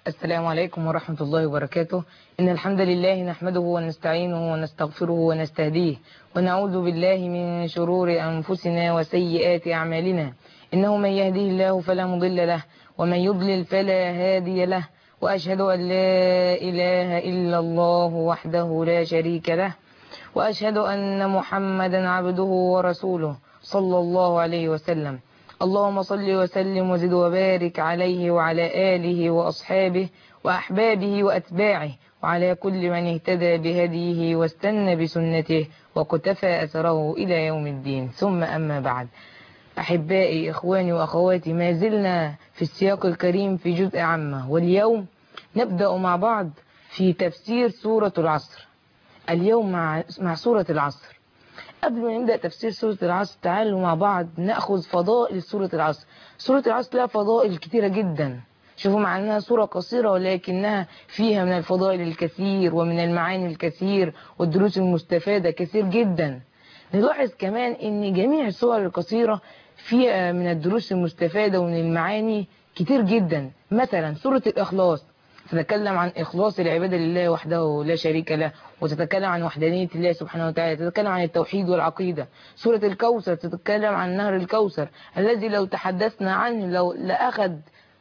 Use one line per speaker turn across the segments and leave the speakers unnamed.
السلام عليكم ورحمة الله وبركاته. إن الحمد لله نحمده ونستعينه ونستغفره ونستهديه ونعوذ بالله من شرور أنفسنا وسيئات أعمالنا. إنه من يهده الله فلا مضل له ومن يضلل فلا هادي له، وأشهد أن لا إله إلا الله وحده لا شريك له، وأشهد أن محمدا عبده ورسوله صلى الله عليه وسلم. اللهم صل وسلم وزد وبارك عليه وعلى آله وأصحابه وأحبابه وأتباعه وعلى كل من اهتدى بهديه واستنى بسنته وقتفى أثره إلى يوم الدين. ثم أما بعد، أحبائي إخواني وأخواتي، ما زلنا في السياق الكريم في جزء عامة، واليوم نبدأ مع بعض في تفسير سورة العصر. اليوم مع سورة العصر. قبل ما نبدأ تفسير سورة العصر تعالوا مع بعض نأخذ فضائل سورة العصر. سورة العصر لها فضائل كتيرة جدا. شوفوا مع أنها سورة قصيرة ولكنها فيها من الفضائل الكثير ومن المعاني الكثير والدروس المستفادة كثير جدا. نلاحظ كمان أن جميع السور القصيرة فيها من الدروس المستفادة ومن المعاني كتير جدا. مثلا سورة الإخلاص تتكلم عن إخلاص العبادة لله وحده لا شريك له، وتتكلم عن وحدانية الله سبحانه وتعالى، تتكلم عن التوحيد والعقيدة. سورة الكوثر تتكلم عن نهر الكوثر الذي لو تحدثنا عنه لو لأخذ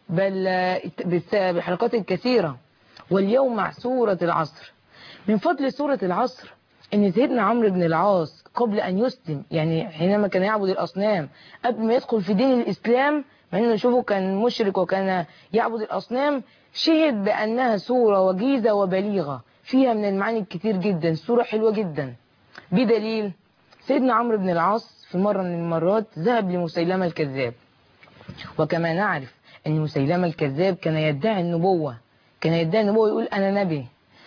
بحلقات كثيرة. واليوم مع سورة العصر. من فضل سورة العصر ان سيدنا عمرو بن العاص قبل ان يسلم، يعني حينما كان يعبد الأصنام قبل ما يدخل في دين الإسلام، مع انه نشوفه كان مشرك وكان يعبد الأصنام، شهد بأنها سورة وجيزة وبليغة فيها من المعاني الكتير جدا، سورة حلوة جدا. بدليل سيدنا عمرو بن العاص في مرة من المرات ذهب لمسيلمة الكذاب، وكما نعرف أن مسيلمة الكذاب كان يدعي النبوة، يقول أنا نبي.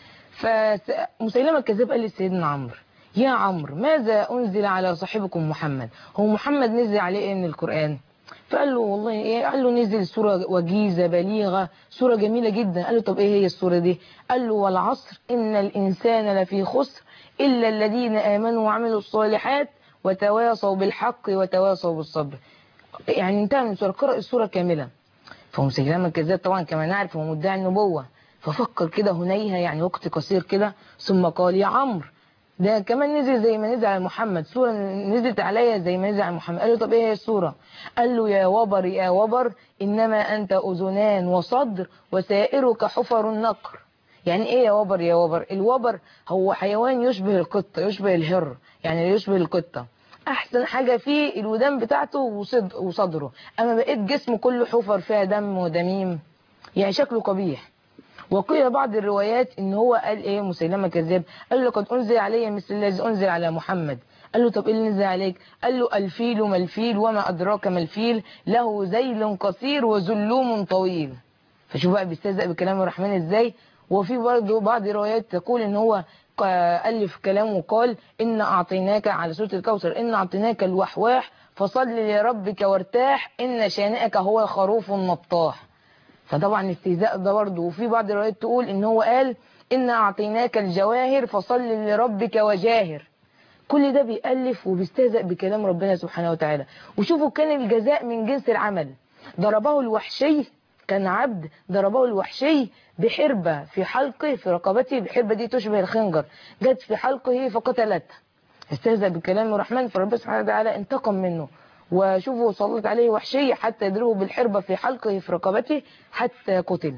فمسيلمة الكذاب قال لسيدنا عمرو: يا عمرو، ماذا أنزل على صاحبكم محمد؟ هو محمد نزل عليه إيه من القرآن؟ فقال له والله ايه؟ قال له نزل سورة وجيزة بليغة، سورة جميلة جدا. قال له طب ايه هي السورة دي؟ قال له والعصر إن الإنسان لفي خسر إلا الذين آمنوا وعملوا الصالحات وتواصوا بالحق وتواصوا بالصبر. يعني انتهى من السورة، قرأ السورة كاملة. فمسيلمة الكذاب طبعا كما نعرف هو مدعي النبوة، ففكر كده هنيها، يعني وقت قصير كده، ثم قال: يا عمرو، ده كمان نزل زي ما نزل على محمد، سورة نزلت عليا زي ما نزل على محمد. قال له طب ايه هي السورة؟ قال له: يا وبر يا وبر، إنما أنت أذنان وصدر وسائرك حفر النقر. يعني ايه يا وبر يا وبر؟ الوبر هو حيوان يشبه القطة، يشبه الهر، يعني يشبه القطة. أحسن حاجة فيه الودان بتاعته وصدره، أما بقيت جسمه كله حفر فيها دم ودميم، يعني شكله قبيح. وقيل بعض الروايات ان هو قال ايه مسيلمة كذاب؟ قال له: قد انزل علي مثل الذي انزل على محمد. قال له طب ايه اللي نزل عليك؟ قال له: الفيل ما الفيل وما ادراك ما الفيل، له ذيل قصير وذلوم طويل. فشوف بقى بيستهزأ بكلام الرحمن ازاي. وفي برضه بعض الروايات تقول ان هو ألف كلامه وقال: إن أعطيناك، على سورة الكوثر، إن أعطيناك الوحواح فصل لربك وارتاح إن شانئك هو الخروف النطاح. فطبعا استهزاء ده برضه. وفي بعض الروايات تقول ان هو قال: إن أعطيناك الجواهر فصل لربك وجاهر. كل ده بيألف وبيستهزأ بكلام ربنا سبحانه وتعالى. وشوفوا كان الجزاء من جنس العمل. ضربه الوحشي، كان عبد ضربه الوحشي بحربة في حلقه، في رقبته، بحربة دي تشبه الخنجر، جت في حلقه فقتلته. استهزأ بكلام الرحمن، فربنا سبحانه وتعالى انتقم منه. وشوفوا سلط عليه وحشي حتى يضربه بالحربة في حلقه في رقبته حتى قتل.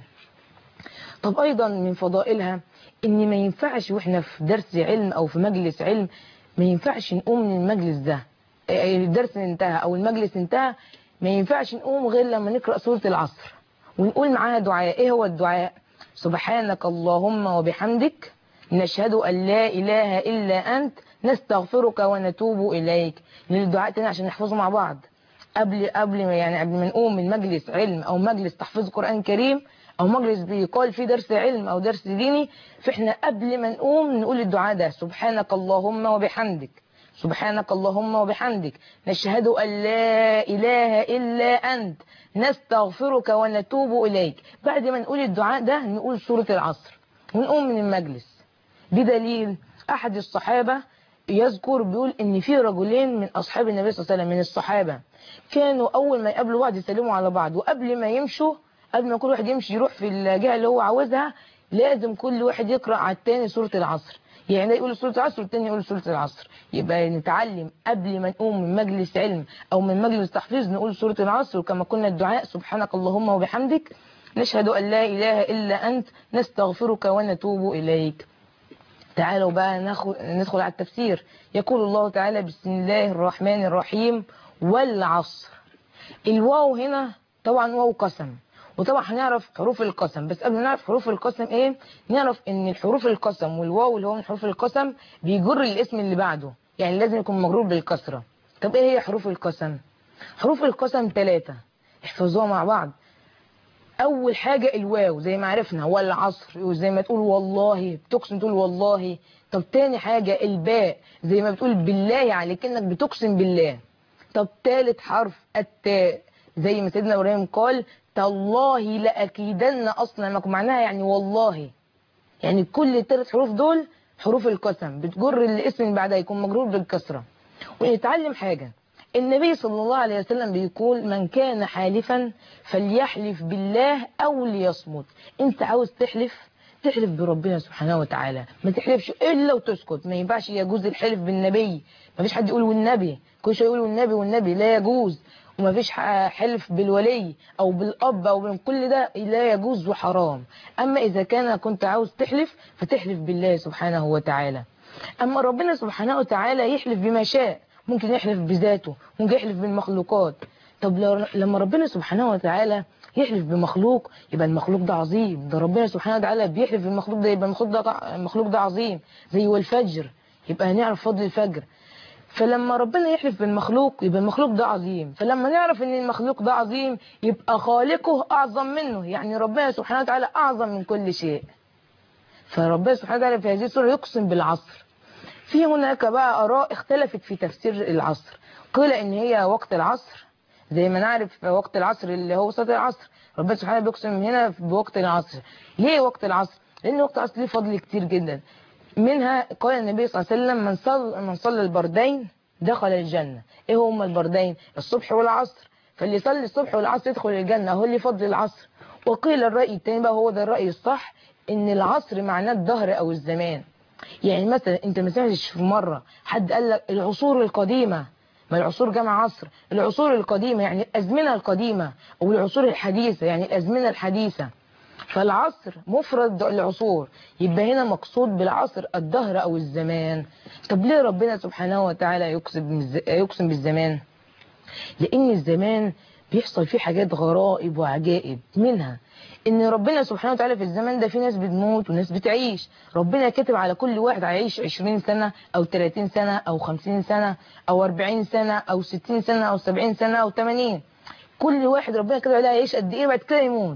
طب أيضا من فضائلها إن ما ينفعش وإحنا في درس علم أو في مجلس علم ما ينفعش نقوم من المجلس ده، الدرس انتهى أو المجلس انتهى، ما ينفعش نقوم غير لما نقرأ سورة العصر ونقول معاها دعاء. إيه هو الدعاء؟ سبحانك اللهم وبحمدك نشهد أن لا إله إلا أنت نستغفرك ونتوب إليك. للدعاء تاني عشان نحفظه مع بعض قبل ما نقوم من مجلس علم أو مجلس تحفيظ قرآن كريم أو مجلس بيقال فيه درس علم أو درس ديني، فإحنا قبل ما نقوم نقول الدعاء ده: سبحانك اللهم وبحمدك، سبحانك اللهم وبحمدك نشهد أن لا إله إلا أنت نستغفرك ونتوب إليك. بعد ما نقول الدعاء ده نقول سورة العصر ونقوم من المجلس. بدليل أحد الصحابة يذكر بيقول إن في رجلين من أصحاب النبي صلى الله عليه وسلم من الصحابة كانوا أول ما يقابلوا بعض يسلموا على بعض، وقبل ما يمشوا قبل ما كل واحد يمشي يروح في الجهة اللي هو عاوزها لازم كل واحد يقرأ على التاني سورة العصر. يعني ده يقول سورة العصر والتاني يقول سورة العصر. يبقى نتعلم قبل ما نقوم من مجلس علم أو من مجلس تحفيظ نقول سورة العصر. وكما قلنا الدعاء سبحانك اللهم وبحمدك نشهد أن لا إله إلا أنت نستغفرك ونتوب إليك. تعالوا بقى ندخل على التفسير. يقول الله تعالى بسم الله الرحمن الرحيم والعصر. الواو هنا طبعا واو قسم، وطبعا هنعرف حروف القسم. بس قبل ما نعرف حروف القسم ايه، نعرف ان الحروف القسم والواو اللي هو من حروف القسم بيجر الاسم اللي بعده، يعني لازم يكون مجرور بالكسرة. طب ايه هي حروف القسم؟ حروف القسم 3 احفظوها مع بعض. اول حاجة الواو زي ما عرفنا والعصر، وزي ما تقول والله بتقسم تقول والله. طب تاني حاجة الباء زي ما بتقول بالله عليك انك بتقسم بالله. طب تالت حرف التاء زي ما سيدنا ابراهيم قال تالله لاكيدن اصنامكم، معناها يعني والله. يعني كل الثلاث حروف دول حروف القسم بتجر الاسم اللي بعدها يكون مجرور بالكسره. ونتعلم حاجه، النبي صلى الله عليه وسلم بيقول من كان حالفا فليحلف بالله او ليصمت. انت عاوز تحلف بربنا سبحانه وتعالى، ما تحلفش الا وتسكت. ما ينفعش يجوز الحلف بالنبي، ما فيش حد يقول والنبي، كل شويه يقول والنبي والنبي، لا يجوز. وما فيش حلف بالولي او بالاب او من كل ده لا يجوز وحرام. اما اذا كنت عاوز تحلف فتحلف بالله سبحانه وتعالى. اما ربنا سبحانه وتعالى يحلف بما شاء، ممكن يحلف بذاته، ممكن يحلف بالمخلوقات. طب لما ربنا سبحانه وتعالى يحلف بمخلوق يبقى المخلوق ده عظيم. ده ربنا سبحانه وتعالى بيحلف بالمخلوق ده يبقى المخلوق ده عظيم. زي والفجر يبقى هنعرف فضل الفجر. فلما ربنا يحلف بالمخلوق يبقى المخلوق ده عظيم. فلما نعرف ان المخلوق ده عظيم يبقى خالقه اعظم منه، يعني ربنا سبحانه وتعالى اعظم من كل شيء. فربنا سبحانه وتعالى في هذه السورة يقسم بالعصر. في هناك بقى آراء اختلفت في تفسير العصر. قيل ان هي وقت العصر، زي ما نعرف وقت العصر اللي هو صلاة العصر، ربنا سبحانه بيقسم هنا بوقت العصر. ليه وقت العصر؟ لان وقت العصر ليه فضل كتير جدا. منها قال النبي صلى الله عليه وسلم من صلى البردين دخل الجنة. ايه هما البردين؟ الصبح والعصر. فاللي يصلي الصبح والعصر يدخل الجنة، هو اللي فضل العصر. وقيل الرأي التاني بقى هو ده الرأي الصح، ان العصر معناه الدهر او الزمان. يعني مثلا انت ما سمعتش في مرة حد قال لك العصور القديمة؟ ما العصور جمع عصر. العصور القديمة يعني الأزمنة القديمة، أو العصور الحديثة يعني الأزمنة الحديثة. فالعصر مفرد العصور، يبقى هنا مقصود بالعصر الدهر أو الزمان. طب ليه ربنا سبحانه وتعالى يقسم بالزمان؟ لأن الزمان بيحصل فيه حاجات غرائب وعجائب. منها ان ربنا سبحانه وتعالى في الزمان ده في ناس بتموت وناس بتعيش. ربنا كاتب على كل واحد هيعيش 20 سنة او 30 سنة او 50 سنة او 40 سنة او 60 سنة او 70 سنة او 80. كل واحد ربنا كاتب عليه هيعيش قد ايه بعد كده يموت.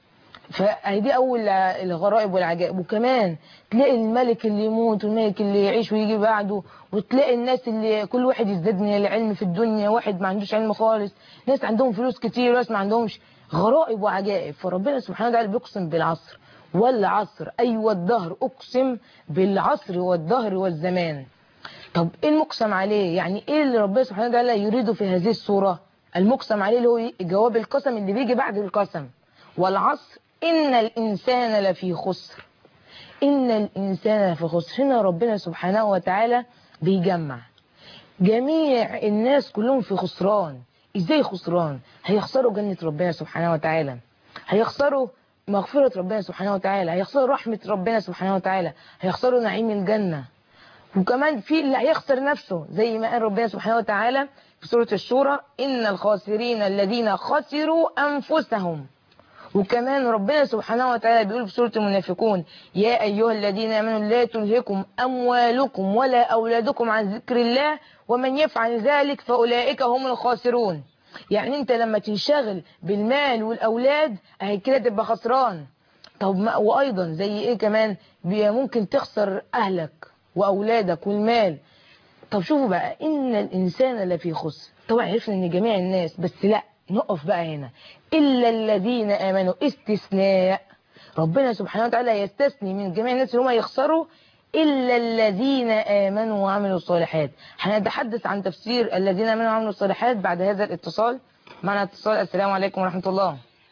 فدي اول الغرائب والعجائب. وكمان تلاقي الملك اللي يموت والملك اللي يعيش ويجي بعده، وتلاقي الناس اللي كل واحد يزداد من العلم في الدنيا، واحد ما عندوش علم خالص، ناس عندهم فلوس كتير وناس ما عندهمش. غرائب وعجائب. فربنا سبحانه وتعالى بيقسم بالعصر والعصر أي والدهر. أقسم بالعصر والدهر والزمان. طب إيه المقسم عليه؟ يعني إيه اللي ربنا سبحانه وتعالى يريده في هذه السورة؟ المقسم عليه اللي هو جواب القسم اللي بيجي بعد القسم. والعصر إن الإنسان لفي خسر. إن الإنسان لفي خسر. هنا ربنا سبحانه وتعالى بيجمع جميع الناس كلهم في خسران. ازاي خسران؟ هيخسروا جنة ربنا سبحانه وتعالى، هيخسروا مغفرة ربنا سبحانه وتعالى، هيخسروا رحمة ربنا سبحانه وتعالى، هيخسروا نعيم الجنة. وكمان في اللي هيخسر نفسه، زي ما قال ربنا سبحانه وتعالى في سورة الشورى إن الخاسرين الذين خسروا أنفسهم. وكمان ربنا سبحانه وتعالى بيقول في سورة المنافقون يا أيها الذين آمنوا لا تلهكم أموالكم ولا أولادكم عن ذكر الله ومن يفعل ذلك فأولئك هم الخاسرون. يعني أنت لما تنشغل بالمال والأولاد أهي كده تبقى خسران. طب وأيضا زي إيه كمان؟ ممكن تخسر أهلك وأولادك والمال. طب شوفوا بقى إن الإنسان لفي خسر. طبعا عرفنا إن جميع الناس، بس لا نقف بقى هنا إلا الذين آمنوا. استثناء. ربنا سبحانه وتعالى يستثني من جميع الناس اللي هم يخسروا إلا الذين آمنوا وعملوا الصالحات. هنتحدث عن تفسير الذين آمنوا وعملوا الصالحات بعد هذا الاتصال. معنا اتصال. السلام عليكم ورحمة الله.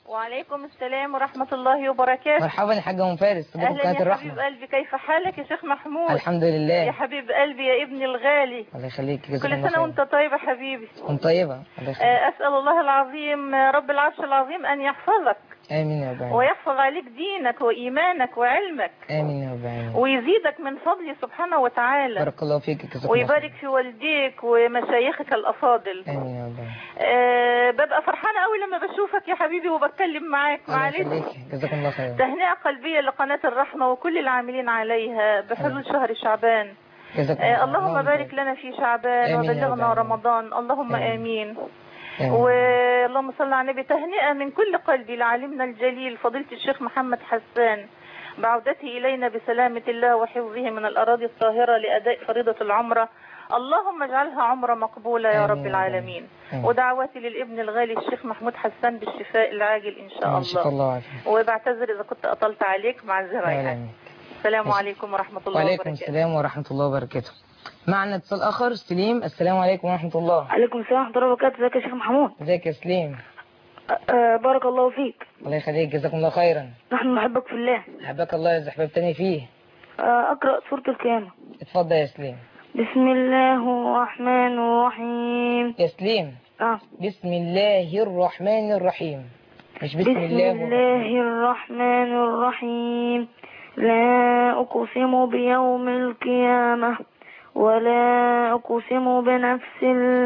وعليكم السلام ورحمة الله وبركاته.
مرحبا يا حاجة أم فارس، صديقة
أهلا
قناة
يا
الرحمة.
حبيب قلبي، كيف حالك يا شيخ محمود؟
الحمد لله.
يا حبيب قلبي يا ابني الغالي،
الله يخليك، جزاك
كل
الله
سنة
خير.
وانت طيب يا حبيبي.
وانت طيبة، الله يخليك.
أسأل الله العظيم رب العرش العظيم أن يحفظك
آمين يا رب العالمين.
ويحفظ عليك دينك وإيمانك وعلمك،
آمين يا رب العالمين.
ويزيدك من فضله سبحانه وتعالى،
بارك الله فيك، جزاك الله
ويبارك
خير.
في والديك ومشايخك الأفاضل.
آمين يا رب العالمين.
ببقى فرحانة قوي لما بشوفك يا حبيبي وبتكلم معاك.
الله
معلش،
يخليك، جزاك الله خير.
تهنئة قلبية لقناة الرحمة وكل العاملين عليها بحلول شهر شعبان.
جزاك الله خير.
اللهم بارك لنا في شعبان وبلغنا رمضان، اللهم آمين. واللهم صل على النبي. تهنئة من كل قلبي لعالمنا الجليل فضيلة الشيخ محمد حسان بعودته إلينا بسلامة الله وحفظه من الأراضي الطاهرة لأداء فريضة العمرة. اللهم اجعلها عمرة مقبولة يا رب العالمين. ودعواتي للابن الغالي الشيخ محمود حسان بالشفاء العاجل إن شاء الله. وبعتذر إذا كنت أطلت عليك، معذرة يعني. السلام عليكم ورحمة الله وبركاته.
وعليكم السلام ورحمة الله وبركاته. معنا اتصال آخر. سليم، السلام عليكم ورحمة الله.
عليكم السلام ورحمة الله وبركاته. ازيك يا شيخ محمود؟
ازيك يا سليم؟
بارك الله فيك.
الله يخليك، جزاكم الله خيرا.
نحن نحبك في الله.
حبك الله يا حبيبتني فيه.
أقرأ سورة القيامة.
اتفضل يا سليم.
بسم الله الرحمن الرحيم.
يا سليم. بسم الله الرحمن الرحيم، مش بسم الله
الرحمن الرحيم. لا أقسم بيوم القيامة ولا أقسم بنفس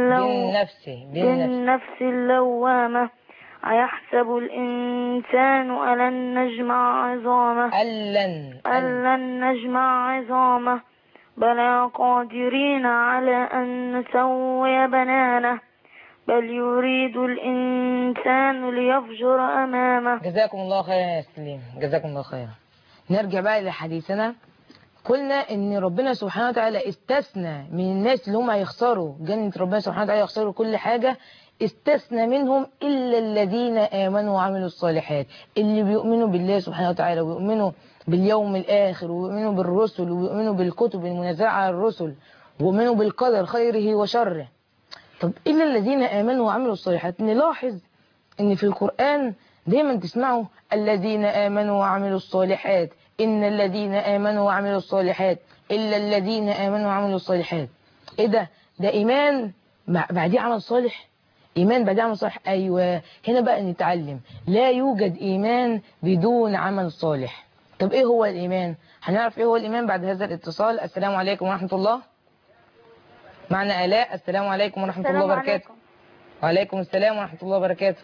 اللوامة. أيحسب الإنسان ألن نجمع عظامه ألن نجمع عظامه بلى قادرين على أن نسوي بنانه بل يريد الإنسان ليفجر أمامه.
جزاكم الله خيرا يا سليم، جزاكم الله خيرا. نرجع بقى لحديثنا. قلنا ان ربنا سبحانه وتعالى استثنى من الناس اللي هم هيخسروا جنة ربنا سبحانه وتعالى، يخسروا كل حاجة، استثنى منهم إلا الذين آمنوا وعملوا الصالحات، اللي بيؤمنوا بالله سبحانه وتعالى ويؤمنوا باليوم الآخر ويؤمنوا بالرسل ويؤمنوا بالكتب المنزلة على الرسل ويؤمنوا بالقدر خيره وشره. طب إلا الذين آمنوا وعملوا الصالحات. نلاحظ ان في القرآن دايما تسمعوا الذين آمنوا وعملوا الصالحات، إن الذين آمنوا وعملوا الصالحات، إلا الذين آمنوا وعملوا الصالحات. إيه ده؟ ده إيمان بعديه عمل صالح؟ إيمان بعديه عمل صالح؟ أيوة. هنا بقى نتعلم لا يوجد إيمان بدون عمل صالح. طب إيه هو الإيمان؟ هنعرف إيه هو الإيمان بعد هذا الاتصال. السلام عليكم ورحمة الله. معنا آلاء. السلام عليكم ورحمة الله وبركاته. وعليكم السلام ورحمة الله وبركاته.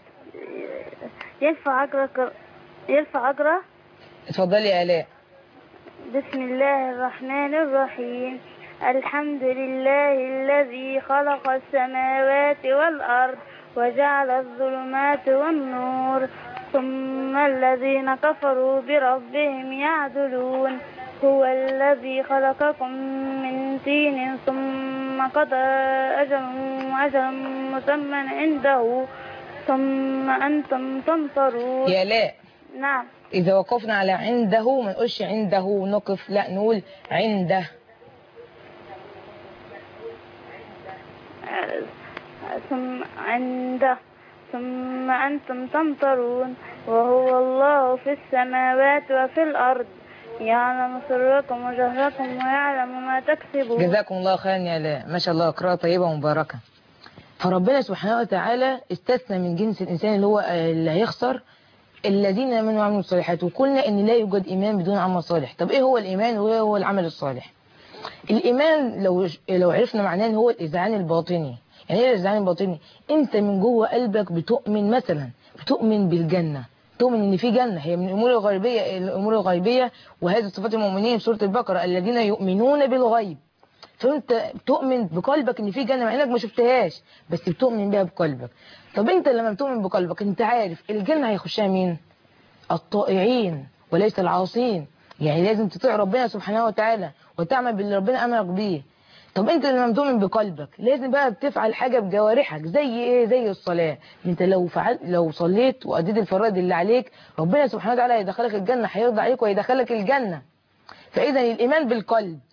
يرفع أجرة.
اتفضلي يا آلاء.
بسم الله الرحمن الرحيم. الحمد لله الذي خلق السماوات والأرض وجعل الظلمات والنور ثم الذين كفروا بربهم يعدلون. هو الذي خلقكم من طين ثم قضى أجل مسمى عنده ثم أنتم تمطرون.
يا لا.
نعم.
إذا وقفنا على عنده ما نقولش عنده نقف، لا نقول عنده.
ثم أنتم تمطرون. وهو الله في السماوات وفي الأرض يعلم سركم وجهركم ويعلم ما تكسبون.
جزاكم الله خيرا يا لا، ما شاء الله، قراءة طيبة ومباركة. فربنا سبحانه وتعالى استثنى من جنس الإنسان اللي هو اللي هيخسر الذين آمنوا وعملوا الصالحات. وقلنا ان لا يوجد إيمان بدون عمل صالح. طب ايه هو الإيمان وايه هو العمل الصالح؟ الإيمان لو عرفنا معناه هو الإذعان الباطني. يعني ايه الإذعان الباطني؟ انت من جوه قلبك بتؤمن، مثلا بتؤمن بالجنة، تؤمن ان في جنة، هي من الأمور الغيبية وهذه صفات المؤمنين في سورة البقرة الذين يؤمنون بالغيب. فانت تؤمن بقلبك ان في جنة مع انك ما شفتهاش، بس بتؤمن بها بقلبك. طب انت لما بتؤمن بقلبك انت عارف الجنة هيخشها مين؟ الطائعين وليس العاصين. يعني لازم تطيع ربنا سبحانه وتعالى وتعمل باللي ربنا امرك بيه. طب انت لما بتؤمن بقلبك لازم بقى بتفعل حاجة بجوارحك. زي ايه؟ زي الصلاة. انت لو صليت واديت الفرائض اللي عليك ربنا سبحانه وتعالى هيدخلك الجنة، هيرضى عليك وهيدخلك الجنة. فاذا الايمان بالقلب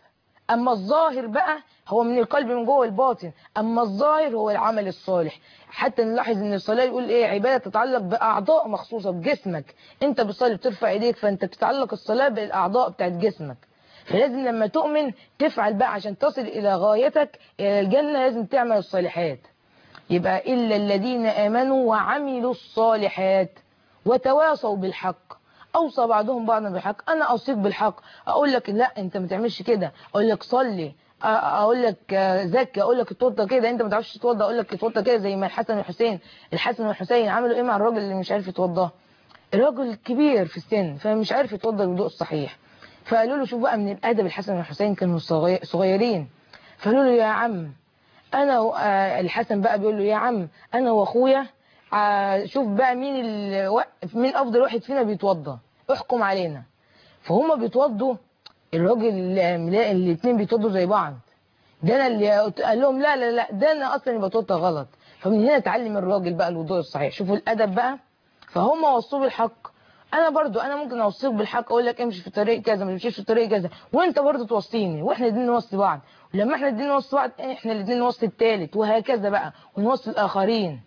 اما الظاهر بقى هو من القلب من جوه الباطن، اما الظاهر هو العمل الصالح. حتى نلاحظ ان الصلاه يقول ايه؟ عباده تتعلق باعضاء مخصوصه بجسمك. انت بتصلي بترفع ايديك، فانت بتتعلق الصلاه بالاعضاء بتاعت جسمك. فلازم لما تؤمن تفعل بقى عشان تصل الى غايتك الى الجنه، لازم تعمل الصالحات. يبقى الا الذين امنوا وعملوا الصالحات وتواصوا بالحق. اوصى بعضهم بعضا بالحق. انا اوصيك بالحق، اقول لك لا انت ما تعملش كده، اقول لك صلي، اقول لك زكي، اقول لك اتوضى كده، انت ما تعرفش تتوضى اقول لك اتوضى كده. زي ما الحسن والحسين عملوا ايه مع الراجل اللي مش عارف يتوضى؟ الراجل كبير في السن فمش عارف يتوضى الوضوء الصحيح، فقالوا له شوف بقى من الادب، الحسن والحسين كانوا صغيرين، فقالوا له يا عم انا الحسن بقى بيقول له يا عم انا واخويا شوف بقى مين افضل واحد فينا بيتوضى، احكم علينا. فهم بيتوضوا، الراجل ملاقي الاثنين بيتوضوا زي بعض. ده انا اللي قال لهم لا لا لا، ده انا اصلا اللي بتوضى غلط. فمن هنا اتعلم الراجل بقى الوضوء الصحيح. شوفوا الادب بقى. فهم وصوه بالحق. انا برضو انا ممكن اوصيك بالحق، اقول لك امشي في طريق كذا ما تمشيش في طريق كذا، وانت برضو توصيني، واحنا الاثنين نوصي بعض. ولما احنا الاثنين نوصي بعض احنا الاثنين نوصي الثالث، وهكذا بقى ونوصي الاخرين.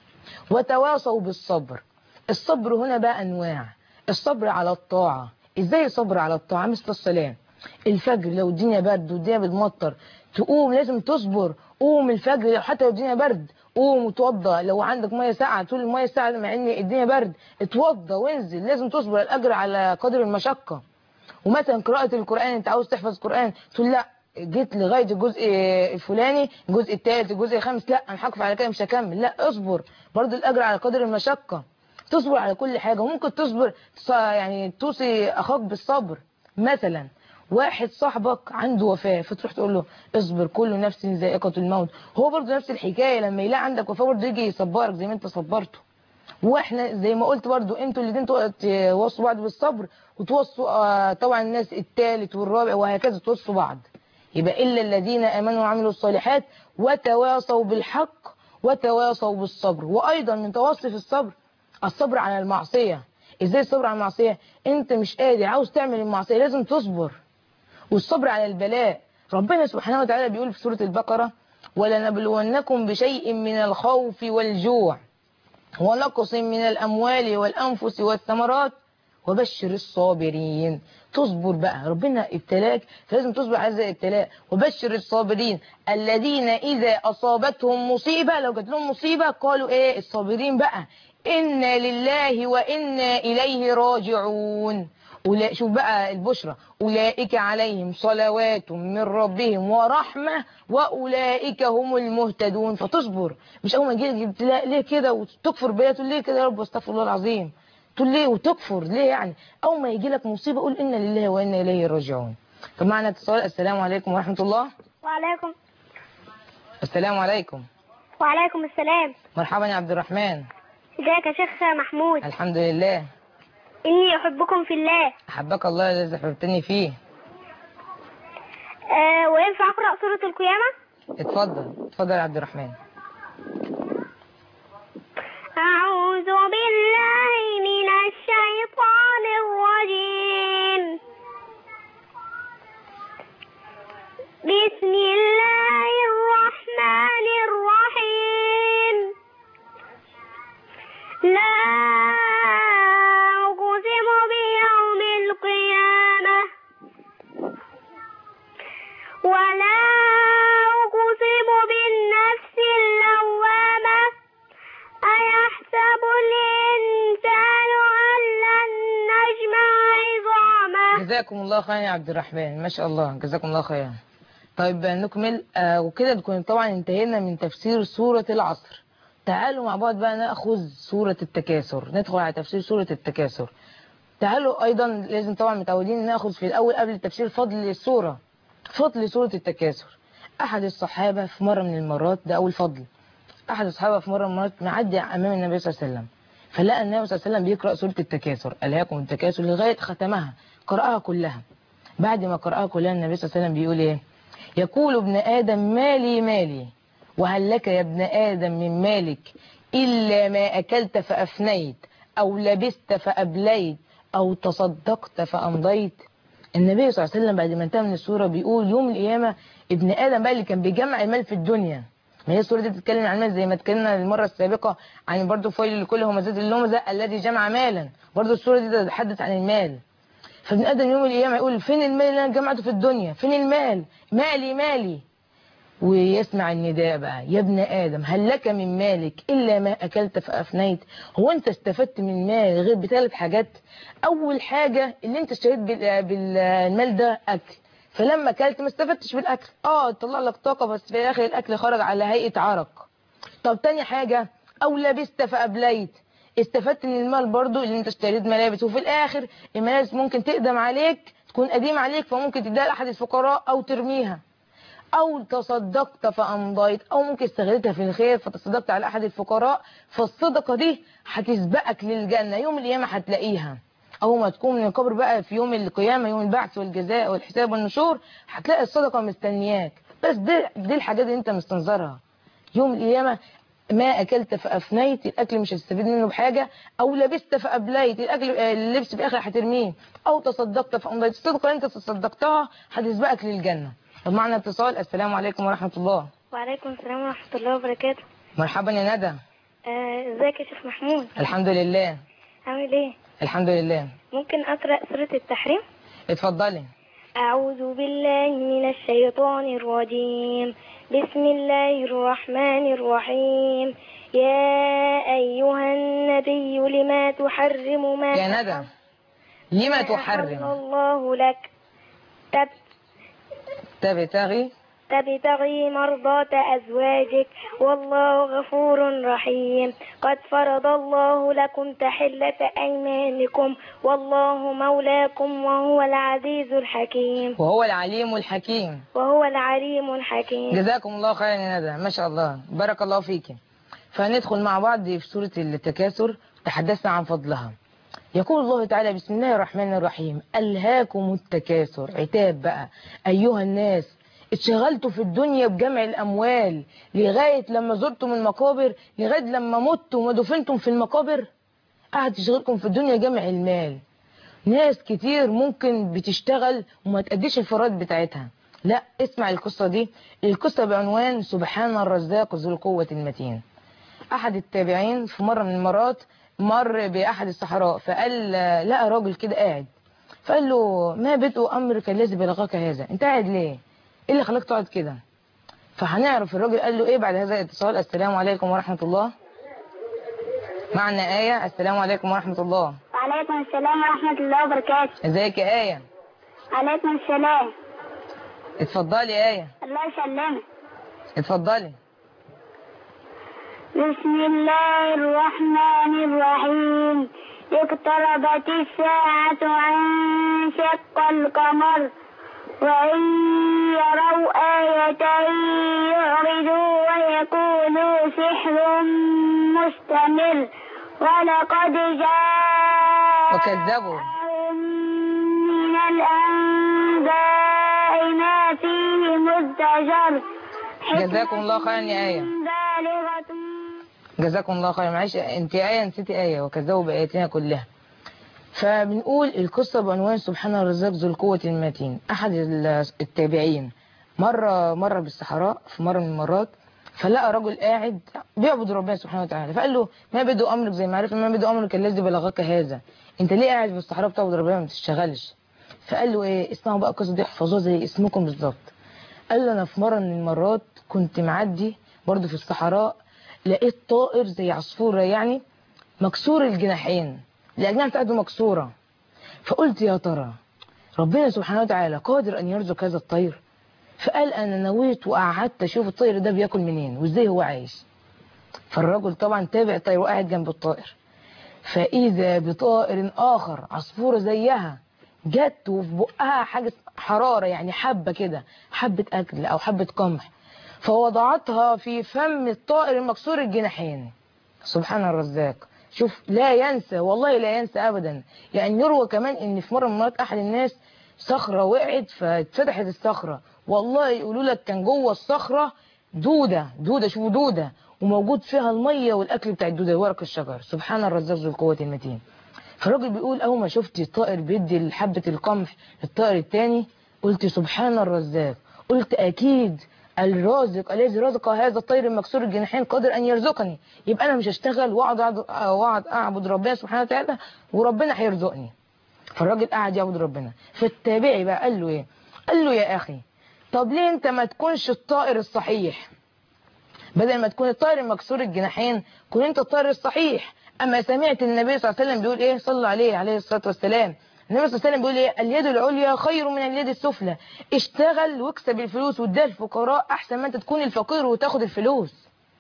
وتواصوا بالصبر. الصبر هنا بقى انواع. الصبر على الطاعه. ازاي الصبر على الطاعه؟ مثل الصلاه. الفجر لو الدنيا برد والدنيا بتمطر تقوم لازم تصبر. قوم الفجر حتى لو الدنيا برد، قوم وتوضى. لو عندك ميه ساقعه طول الميه ساقعه مع ان الدنيا برد اتوضى وانزل. لازم تصبر، الاجر على قدر المشقه. ومثلا قراءه القران، انت عاوز تحفظ قران تقول لا جيت لغايه الجزء الفلاني، الجزء الثالث، الجزء الخامس، لا انا هقف على كده مش هكمل، لا اصبر. برضو الاجر على قدر المشقه. تصبر على كل حاجه. وممكن تصبر يعني توصي اخاك بالصبر. مثلا واحد صاحبك عنده وفاة فتروح تقول له اصبر كل نفس ذائقة الموت. هو برضه نفس الحكاية، لما يلاقي عندك وفاة برضه يجي يصبرك زي ما انت صبرته. واحنا زي ما قلت برضه انتوا الاثنين توصوا بعض بالصبر، وتوصوا طبعا الناس الثالث والرابع وهكذا توصوا بعض. يبقى الا الذين امنوا وعملوا الصالحات وتواصوا بالحق وتواصوا بالصبر. وايضا من تواصي في الصبر على المعصية. ازاي الصبر على المعصية؟ انت مش قادر عاوز تعمل المعصية لازم تصبر. والصبر على البلاء. ربنا سبحانه وتعالى بيقول في سورة البقرة ولنبلونكم بشيء من الخوف والجوع ونقص من الأموال والأنفس والثمرات وبشر الصابرين. تصبر بقى، ربنا ابتلاك فلازم تصبر على هذا الابتلاء. وبشر الصابرين الذين إذا أصابتهم مصيبة، لو جات لهم مصيبة قالوا ايه الصابرين بقى إنا لله وإنا إليه راجعون. شوف بقى البشرى أولئك عليهم صلوات من ربهم ورحمة وأولئك هم المهتدون. فتصبر، مش أول ما يجيلك ابتلاء ليه كده وتكفر بيها تقول ليه كده يا رب استغفر الله العظيم، تقول ليه وتكفر ليه يعني. أول ما يجيلك مصيبة قول إنا لله وإنا إليه راجعون. فمعنى اتصال. السلام عليكم ورحمة الله.
وعليكم
السلام عليكم.
وعليكم السلام.
مرحبا يا عبد الرحمن.
ازيك يا شيخ محمود؟
الحمد لله.
إني أحبكم في الله.
أحبك الله الذي أحببتني فيه.
وينفع أقرأ سورة القيامة؟
اتفضل اتفضل يا عبد الرحمن.
أعوذ بالله من الشيطان الرجيم. بسم الله الرحمن الرحيم. لا أقسم بيوم القيامة ولا أقسم بالنفس اللوامة. أيحسب الإنسان أن لن نجمع عظامه.
جزاكم الله خيرا يا عبد الرحمن، ما شاء الله جزاكم الله خيرا. طيب نكمل وكده نكون طبعا انتهينا من تفسير سورة العصر. تعالوا مع بعض بقى ناخذ سورة التكاثر، ندخل على تفسير سورة التكاثر. تعالوا ايضا لازم طبعا متعودين ناخذ في الاول قبل التفسير فضل السورة، فضل سورة التكاثر. احد الصحابة في مرة من المرات، ده اول فضل، احد الصحابة في مرة من المرات معدي امام النبي صلى الله عليه وسلم، فلقى النبي صلى الله عليه وسلم بيقرأ سورة التكاثر، ألهاكم التكاثر لغاية ختمها، قرأها كلها. بعد ما قرأها كلها النبي صلى الله عليه وسلم بيقول ايه؟ يقول ابن آدم مالي مالي وهل لك يا ابن آدم من مالك إلا ما أكلت فأفنيت أو لبست فأبليت أو تصدقت فأمضيت. النبي صلى الله عليه وسلم بعد ما انتهى من السورة بيقول يوم القيامة ابن آدم بقى اللي كان بيجمع المال في الدنيا. ما هي السورة دي بتتكلم عن المال زي ما اتكلمنا المرة السابقة عن برضه فويل لكل همزات اللمزة الذي جمع مالا. برضه السورة دي تتحدث عن المال. فابن آدم يوم القيامة يقول فين المال اللي أنا جمعته في الدنيا؟ فين المال؟ مالي مالي. ويسمع النداء بقى يا ابن آدم هل لك من مالك إلا ما أكلت فأفنيت؟ هو أنت استفدت من مال غير بثلاث حاجات؟ أول حاجة اللي أنت اشتريت بالمال ده أكل، فلما أكلت ما استفدتش بالأكل، طلع لك طاقة بس في الآخر الأكل خرج على هيئة عرق. طب تاني حاجة أو لبست فأبليت، استفدت من المال برضو اللي أنت اشتريت ملابس وفي الآخر الملابس ممكن تقدم عليك تكون قديمة عليك فممكن تديها لأحد الفقراء أو ترميها. أو تصدقت فأمضيت، أو ممكن استغلتها في الخير فتصدقت على أحد الفقراء، فالصدقة دي هتسبقك للجنة يوم القيامة هتلاقيها. أول ما تكون من القبر بقى في يوم القيامة يوم البعث والجزاء والحساب والنشور هتلاقي الصدقة مستنياك. بس دي الحاجات اللي أنت مستنظرها يوم القيامة. ما أكلت فأفنيت، الأكل مش هتستفيد منه بحاجة. أو لبست فأبليت، الأكل اللبس في الآخر هترميه. أو تصدقت فأمضيت، الصدقة اللي أنت تصدقتها هتسبقك للجنة. طب معنا اتصال. السلام عليكم ورحمة الله.
وعليكم السلام ورحمة الله وبركاته.
مرحبا يا ندى.
ازيك يا شيخ محمود؟
الحمد لله.
عامل ايه؟
الحمد لله.
ممكن أقرأ سورة التحريم؟
اتفضلي.
أعوذ بالله من الشيطان الرجيم. بسم الله الرحمن الرحيم. يا أيها النبي لما تحرم ما
يا ندى لما تحرم
الله لك تبتغي مرضات أزواجك والله غفور رحيم. قد فرض الله لكم تحلة أيمانكم والله مولاكم وهو العزيز الحكيم.
وهو العليم الحكيم.
وهو العليم الحكيم.
جزاكم الله خيرا يا ندى، ما شاء الله بارك الله فيك. فندخل مع بعض في سورة التكاثر، تحدثنا عن فضلها. يقول الله تعالى بسم الله الرحمن الرحيم ألهاكم التكاثر. عتاب بقى أيها الناس، اتشغلتوا في الدنيا بجمع الأموال لغاية لما زرتم المقابر، لغاية لما متوا ودفنتم في المقابر قاعد تشغلكم في الدنيا جمع المال. ناس كتير ممكن بتشتغل وما تأديش الفرائض بتاعتها. لا، اسمع القصة دي. القصة بعنوان سبحان الرزاق ذو القوة المتين. أحد التابعين في مرة من المرات مر بأحد الصحراء فقال لقى راجل كده قاعد، فقال له ما بدء أمرك الذي بلغك هذا؟ أنت قاعد ليه؟ إيه اللي خلاك تقعد كده؟ فهنعرف الراجل قال له إيه بعد هذا الاتصال. السلام عليكم ورحمة الله. معنا آية. السلام عليكم ورحمة الله.
وعليكم السلام ورحمة الله وبركاته.
ازيك يا آية؟
عليكم السلام.
اتفضلي يا آية.
الله يسلمك.
اتفضلي.
بسم الله الرحمن الرحيم. اقتربت الساعة وانشق القمر وإن يروا آية يعرضوا ويقولوا سحر مستمر ولقد جاء
وكذبوا
من الأنباء ما فيه مزدجر.
جزاكم الله خيرا يا آية. جزاكم الله خيرا. معلش انت آية نسيتي آية وكذبوا بآياتنا كلها. فبنقول القصة بعنوان سبحان الرزاق ذو القوة المتين. أحد التابعين مر بالصحراء في مرة من المرات، فلقى رجل قاعد بيعبد ربنا سبحانه وتعالى، فقال له ما بدء أمرك، زي ما عرفنا ما بدء أمرك الذي بلغك هذا؟ أنت ليه قاعد في الصحراء بتعبد ربنا ما بتشتغلش؟ فقال له إيه، اسمعوا بقى القصة دي احفظوها زي اسمكم بالظبط. قال له أنا في مرة من المرات كنت معدي برضه في الصحراء، لقيت طائر زي عصفورة يعني مكسور الجناحين، الأجنحة بتاعته مكسورة. فقلت يا ترى ربنا سبحانه وتعالى قادر أن يرزق هذا الطير؟ فقال أنا نويت وقعدت أشوف الطير ده بياكل منين وإزاي هو عايش. فالرجل طبعا تابع الطير وقاعد جنب الطائر، فإذا بطائر آخر عصفورة زيها جت وفي بقها حاجة حرارة يعني حبة كده، حبة أكل أو حبة قمح، فوضعتها في فم الطائر المكسور الجناحين. سبحان الرزاق. شوف لا ينسى، والله لا ينسى أبدا. يعني يروى كمان إن في مرة من المرات أحد الناس صخرة وقعت فاتفتحت الصخرة، والله يقولوا لك كان جوه الصخرة دودة، شوفوا دودة، وموجود فيها الميه والاكل بتاع الدوده ورق الشجر. سبحان الرزاق ذو القوه المتين. فالراجل بيقول اول ما شفت الطائر بيدي حبه القمح للطائر الثاني قلت سبحان الرزاق، قلت اكيد الرازق الذي رزق هذا الطير المكسور الجناحين قادر ان يرزقني، يبقى انا مش هشتغل واقعد اعبد ربنا سبحانه وتعالى وربنا هيرزقني. فالراجل قعد يعبد ربنا. فالتابعي بقى قال له ايه؟ قال له يا اخي طب ليه انت ما تكونش الطائر الصحيح؟ بدل ما تكون الطائر المكسور الجناحين كن انت الطائر الصحيح. اما سمعت النبي صلى الله عليه وسلم بيقول ايه؟ صلى عليه الصلاه والسلام. النبي صلى الله عليه وسلم بيقول ايه؟ اليد العليا خير من اليد السفلى. اشتغل واكسب الفلوس واديها الفقراء احسن ما انت تكون الفقير وتاخد الفلوس.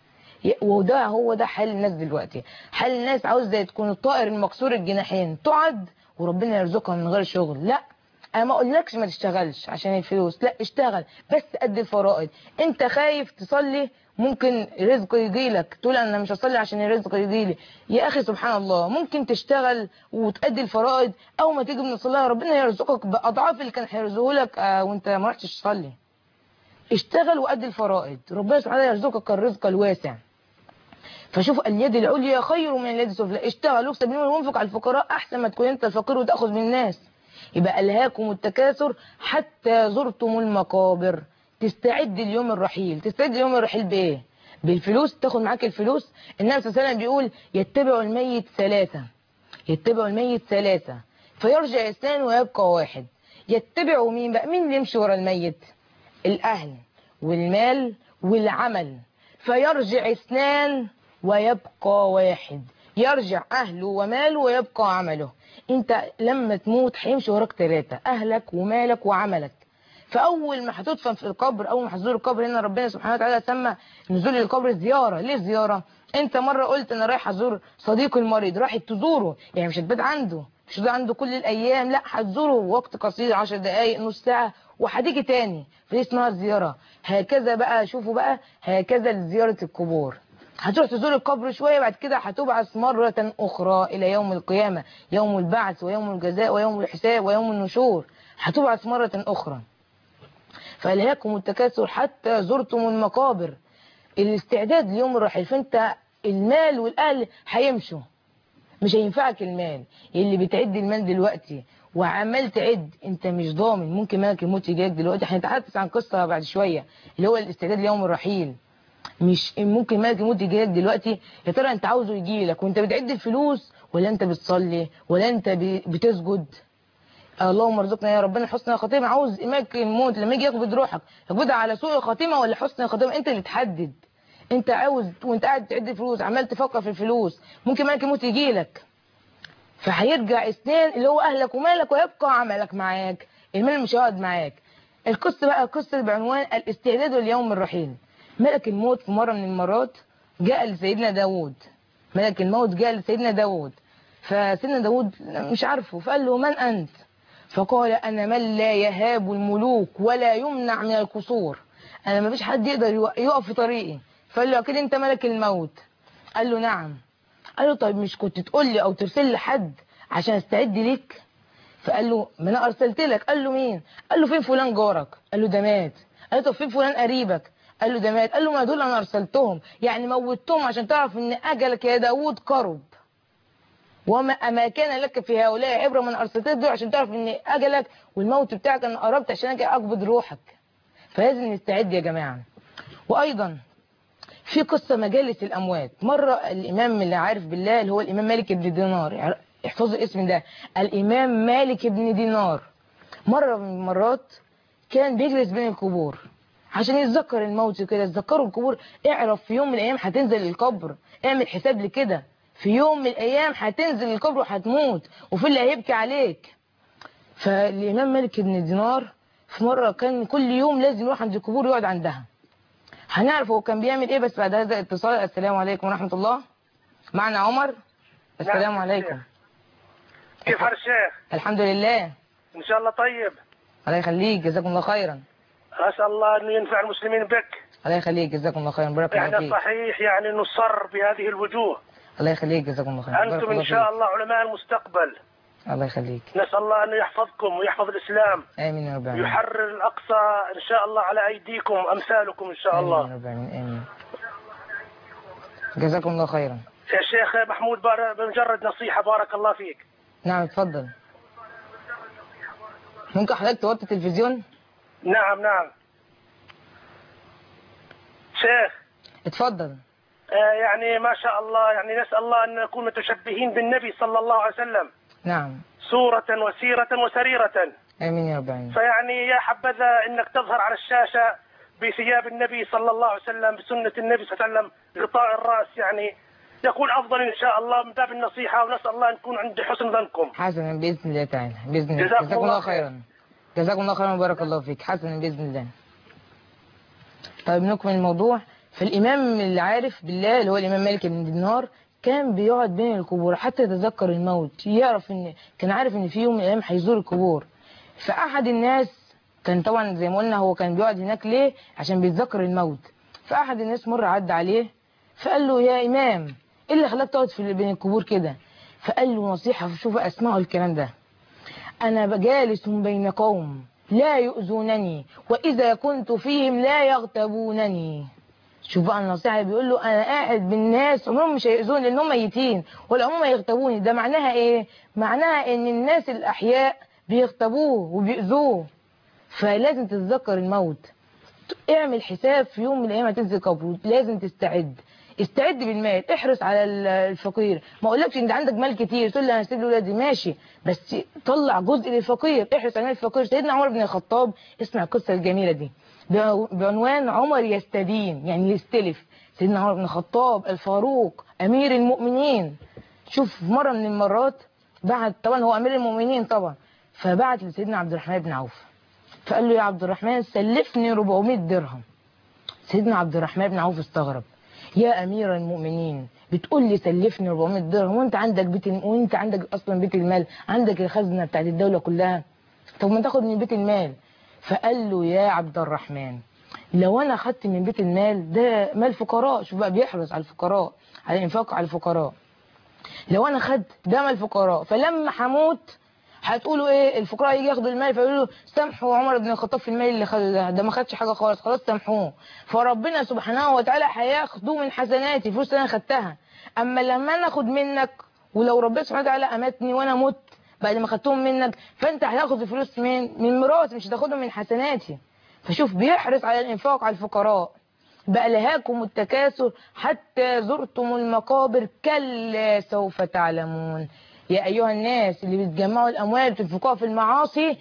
وده هو ده حال الناس دلوقتي. حال الناس عاوزه تكون الطائر المكسور الجناحين تقعد وربنا يرزقها من غير شغل. لا، انا ما اقولكش ما تشتغلش عشان الفلوس، لا اشتغل بس قد الفرائض. انت خايف تصلي ممكن رزق يجيلك تقول انا مش هصلي عشان الرزق يجيلي. يا اخي سبحان الله، ممكن تشتغل وتأدي الفرائض اول ما تيجي من الصلاه ربنا يرزقك باضعاف اللي كان هيرزقه لك وانت ما رحتش تصلي. اشتغل وأدي الفرائض ربنا سبحانه يرزقك الرزق الواسع. فشوف اليد العليا خير من اليد السفلى. اشتغل واكسب منهم وانفق على الفقراء احسن ما تكون انت الفقير وتاخذ من الناس. يبقى الهاكم التكاثر حتى زرتم المقابر. تستعد ليوم الرحيل. تستعد ليوم الرحيل بايه؟ بالفلوس. تاخد معاك الفلوس. النبي صلى الله عليه وسلم بيقول يتبع الميت ثلاثه. يتبع الميت ثلاثه فيرجع اثنان ويبقى واحد. يتبع مين بقى؟ مين اللي يمشي ورا الميت؟ الاهل والمال والعمل. فيرجع اثنان ويبقى واحد. يرجع اهله وماله ويبقى عمله. انت لما تموت هيمشي وراك ثلاثه، اهلك ومالك وعملك. فاول ما هتدفن في القبر، اول ما هتزور القبر، هنا ربنا سبحانه وتعالى سمى نزول القبر زياره. ليه زياره؟ انت مره قلت انا رايح ازور صديقي المريض، رايح تزوره، يعني مش هتبات عنده، مش هتبات عنده كل الايام، لا هتزوره وقت قصير 10 دقائق نص ساعه وهتيجي تاني. فدي اسمها الزياره. هكذا بقى شوفوا بقى، هكذا لزياره القبور. هتروح تزور القبر شويه بعد كده هتبعث مره اخرى الى يوم القيامه، يوم البعث ويوم الجزاء ويوم الحساب ويوم النشور. هتبعث مره اخرى. فألهاكم التكاثر حتى زرتم المقابر. الاستعداد ليوم الرحيل. فانت المال والاهل هيمشوا، مش هينفعك المال. اللي بتعد المال دلوقتي وعمال تعد انت مش ضامن، ممكن مالك الموت يجيلك دلوقتي. هنتحدث عن قصه بعد شويه اللي هو الاستعداد ليوم الرحيل. مش ممكن مالك الموت يجيلك دلوقتي، يا ترى انت عاوزه يجيلك وانت بتعد الفلوس ولا انت بتصلي ولا انت بتسجد؟ اللهم ارزقنا يا ربنا حسن الخاتمه. عاوز مالك الموت لما يجي يقبض روحك يقبضها على سوء الخاتمه ولا حسن الخاتمه؟ انت اللي تحدد. انت عاوز وانت قاعد تعد الفلوس عمال تفكر في الفلوس ممكن مالك الموت يجيلك. فهيرجع اثنين اللي هو اهلك ومالك ويبقى عملك معاك. المال مش هيقعد معاك. القصه بقى قصه بعنوان الاستعداد ليوم الرحيل. ملك الموت في مره من المرات جاء لسيدنا داوود. ملك الموت جاء لسيدنا داوود. فسيدنا داوود مش عارفه فقال له من انت؟ فقال انا من لا يهاب الملوك ولا يمنع من القصور. انا ما فيش حد يقدر يقف في طريقي. فقال له اكيد انت ملك الموت؟ قال له نعم. قال له طيب مش كنت تقول لي او ترسل لي حد عشان استعد ليك؟ فقال له ما انا ارسلت لك. قال له مين؟ قال له فين فلان جارك؟ قال له ده مات. قال له طب فين فلان قريبك؟ قال له ده مات. قال له ما دول انا ارسلتهم، يعني موتهم عشان تعرف ان اجلك يا داوود قرب. وما كان لك في هؤلاء عبره من ارسلتك دول عشان تعرف ان اجلك والموت بتاعك انا قربت عشان اجي اقبض روحك. فلازم نستعد يا جماعه. وايضا في قصه مجالس الاموات. مره الامام اللي عارف بالله اللي هو الامام مالك بن دينار، احفظوا الاسم ده، الامام مالك بن دينار، مره من المرات كان بيجلس بين القبور عشان يتذكر الموت كده. تذكروا القبور. اعرف في يوم من الايام هتنزل القبر. اعمل حساب لكده، في يوم من الايام هتنزل القبر وهتموت وفي اللي هيبكي عليك. فالامام مالك بن دينار في مره كان كل يوم لازم يروح عند القبور يقعد عندها. هنعرف هو كان بيعمل ايه بس بعد هذا الاتصال. السلام عليكم ورحمه الله. معنا عمر. السلام عليكم.
كيف حال الشيخ؟
الحمد لله.
ان شاء الله طيب.
الله يخليك جزاكم الله خيرا.
اسال الله ان ينفع المسلمين بك.
الله يخليك جزاكم الله خيرا. بارك الله فيك.
احنا صحيح يعني نصر بهذه الوجوه.
الله يخليك جزاكم الله خيرا.
انتم ان شاء الله علماء المستقبل.
الله يخليك.
نسال الله ان يحفظكم ويحفظ الاسلام.
امين يا رب العالمين.
يحرر الاقصى ان شاء الله على ايديكم امثالكم ان شاء الله.
امين يا رب العالمين. امين. جزاكم الله خيرا.
يا شيخ محمود بمجرد نصيحة بارك الله فيك.
نعم اتفضل. ممكن حضرتك توطي التلفزيون؟
نعم شيخ
اتفضل.
يعني ما شاء الله، يعني نسأل الله أن نكون متشبهين بالنبي صلى الله عليه وسلم.
نعم.
صورة وسيرة وسريرة.
آمين يا رب العالمين.
فيعني يا حبذا أنك تظهر على الشاشة بثياب النبي صلى الله عليه وسلم، بسنة النبي صلى الله عليه وسلم، غطاء الرأس، يعني يكون أفضل إن شاء الله من باب النصيحة، ونسأل الله أن نكون عند حسن ظنكم.
حسنا بإذن الله تعالى، بإذن الله. جزاكم الله خيرا. جزاكم الله خيرا وبارك الله فيك. حسنا بإذن الله. طيب نكمل الموضوع. فالإمام اللي عارف بالله اللي هو الإمام مالك بن دينار كان بيقعد بين القبور حتى يتذكر الموت، يعرف إن كان عارف إن في يوم من الأيام هيزور القبور. فأحد الناس كان طبعا زي ما قلنا هو كان بيقعد هناك ليه؟ عشان بيتذكر الموت. فأحد الناس مرة عدى عليه فقال له يا إمام إيه اللي خلاك تقعد في بين القبور كده؟ فقال له نصيحة، شوف أسمعوا الكلام ده. أنا جالس بين قوم لا يؤذونني وإذا كنت فيهم لا يغتابونني. شوف بقى النصيحة، بيقول له أنا قاعد بالناس عمرهم مش هيؤذوني لأنهم ميتين ولا هم يغتابوني. ده معناها إيه؟ معناها إن الناس الأحياء بيغتابوه وبيؤذوه. فلازم تتذكر الموت. اعمل حساب في يوم من الأيام هتنزل قبره، لازم تستعد. استعد بالمال، احرص على الفقير. ما اقولكش انت عندك مال كتير تقول لي انا هسيب لاولادي، ماشي، بس طلع جزء للفقير، احرص على الفقير. سيدنا عمر بن الخطاب، اسمع القصه الجميله دي بعنوان عمر يستدين، يعني يستلف. سيدنا عمر بن الخطاب الفاروق امير المؤمنين، شوف مره من المرات بعت، طبعا هو امير المؤمنين طبعا، فبعت لسيدنا عبد الرحمن بن عوف فقال له يا عبد الرحمن سلفني 400 درهم. سيدنا عبد الرحمن بن عوف استغرب، يا امير المؤمنين بتقول لي سلفني 400 درهم وانت عندك وانت عندك اصلا بيت المال، عندك الخزنه بتاعت الدوله كلها، طب ما تاخد من بيت المال. فقال له يا عبد الرحمن لو انا خدت من بيت المال ده مال فقراء، شوف بقى بيحرص على الفقراء، على الانفاق على الفقراء. لو انا خدت ده مال فقراء فلما هموت هتقولوا ايه؟ الفقراء يجي ياخدوا المال فيقولوا سامحوا عمر بن الخطاب في المال اللي خده ده ما خدش حاجه خالص، خلاص سامحوه. فربنا سبحانه وتعالى هياخدوا من حسناتي الفلوس اللي انا خدتها. اما لما انا اخد منك، ولو ربنا سبحانه وتعالى امتني وانا مت بعد ما خدتهم منك، فانت هتاخد الفلوس من ميراثي، مش هتاخدهم من حسناتي. فشوف بيحرص على الانفاق على الفقراء. بقى لهاكم التكاثر حتى زرتم المقابر كلا سوف تعلمون. يا أيها الناس اللي بتجمعوا الأموال وتنفقوها في المعاصي،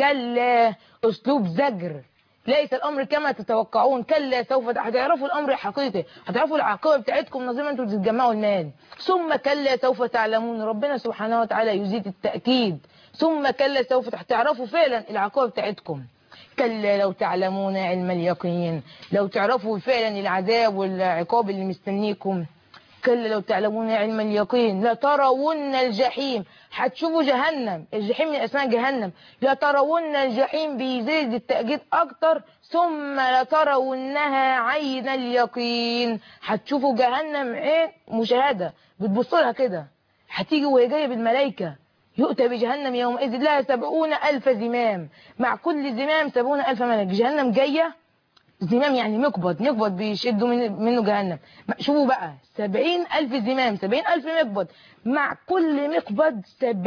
كلا، أسلوب زجر، ليس الأمر كما تتوقعون، كلا سوف هتعرفوا الأمر الحقيقي، هتعرفوا العاقبة بتاعتكم نظير ما أنتم بتجمعوا المال. ثم كلا سوف تعلمون، ربنا سبحانه وتعالى يزيد التأكيد، ثم كلا سوف تعرفوا فعلا العاقبة بتاعتكم. كلا لو تعلمون علم اليقين، لو تعرفوا فعلا العذاب والعقاب اللي مستنيكم. كلا لو تعلمون علم اليقين لترون الجحيم، هتشوفوا جهنم، الجحيم من اسماء جهنم، لترون الجحيم بيزيد التأكيد اكتر، ثم لترونها عين اليقين، هتشوفوا جهنم عين مشاهدة بتبص لها كده، هتيجي وهي جايه بالملائكة، يؤتى بجهنم يومئذ لها 70,000 زمام، مع كل زمام 70,000 ملك. جهنم جايه زمام يعني مقبض بيشدوا منه جهنم. شوفوا بقى 70,000 زمام، 70,000 مقبض، مع كل مقبض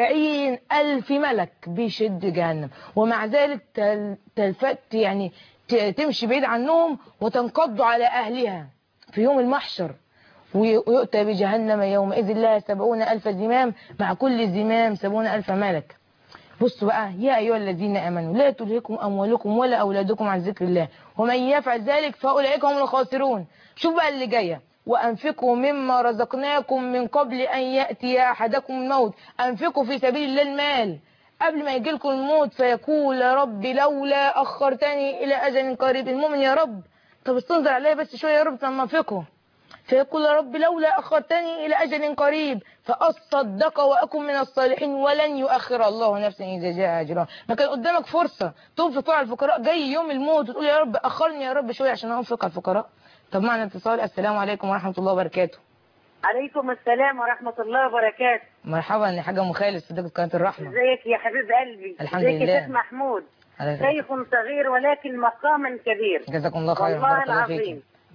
70,000 ملك بيشد جهنم، ومع ذلك تلفت يعني تمشي بعيد عنهم وتنقض على أهلها في يوم المحشر. ويؤتى بجهنم يومئذ لها 70,000 زمام، مع كل زمام 70,000 ملك. بصوا بقى يا أيها الذين آمنوا لا تلهكم أموالكم ولا أولادكم عن ذكر الله ومن يفعل ذلك فأولئك هم الخاسرون. شوف بقى اللي جاية، وأنفقوا مما رزقناكم من قبل أن يأتي أحدكم الموت. أنفقوا في سبيل الله المال قبل ما يجي لكم الموت فيقول يا رب لولا أخرتني إلى أجل قريب. المؤمن يا رب طب استنظر عليا بس شوية يا رب لما أنفقه، فيقول يا رب لولا أخرتني إلى أجل قريب فأصدق وأكن من الصالحين ولن يؤخر الله نفسا إذا جاء أجلها. ما كان قدامك فرصة تنفق على الفقراء، جاي يوم الموت وتقول يا رب أخرني يا رب شوية عشان أنفق على الفقراء. طب معنا اتصال. السلام عليكم ورحمة الله وبركاته.
عليكم السلام ورحمة الله وبركاته.
مرحبا يا حاجة أم خالد، صديقة قناة الرحمة.
ازيك يا حبيب قلبي؟
الحمد لله.
ازيك يا شيخ محمود؟ شيخ صغير ولكن مقام كبير.
جزاكم الله خير.
والله العظيم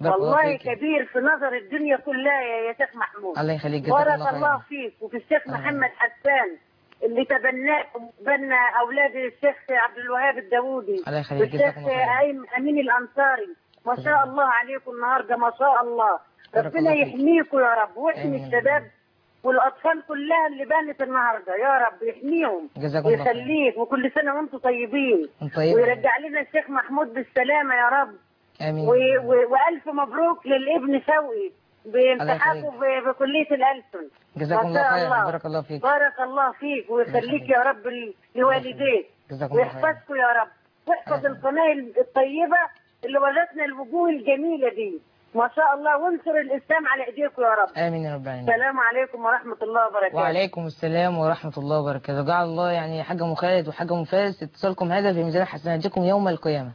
والله كبير في نظر الدنيا كلها يا شيخ محمود.
الله يخليك.
بارك الله فيك وفي الشيخ محمد حسان اللي تبناك وبنى اولاد الشيخ عبد الوهاب الداوودي والشيخ امين الانصاري. ما شاء الله عليكم النهارده ما شاء الله. ربنا يحميكم يا رب ويحمي الشباب والاطفال كلها اللي بانت النهارده يا رب يحميهم ويخليك وكل سنه وانتم طيبين ويرجع لنا الشيخ محمود بالسلامه يا رب.
امين.
والف مبروك للابن شوقي بامتحانه بكليه الألسن.
جزاكم الله خير. بارك الله فيك.
بارك الله فيك ويخليك يا رب لوالديك ويحفظكم يا رب واحفظ القناه الطيبه اللي ورتنا الوجوه الجميله دي ما شاء الله وانصر الاسلام على ايديكم يا رب.
امين يا رب العالمين.
السلام عليكم ورحمه الله وبركاته.
وعليكم السلام ورحمه الله وبركاته. جعل الله يعني حاجه ام خالد وحاجه ام فارس اتصالكم هذا في ميزان حسناتكم يوم القيامه.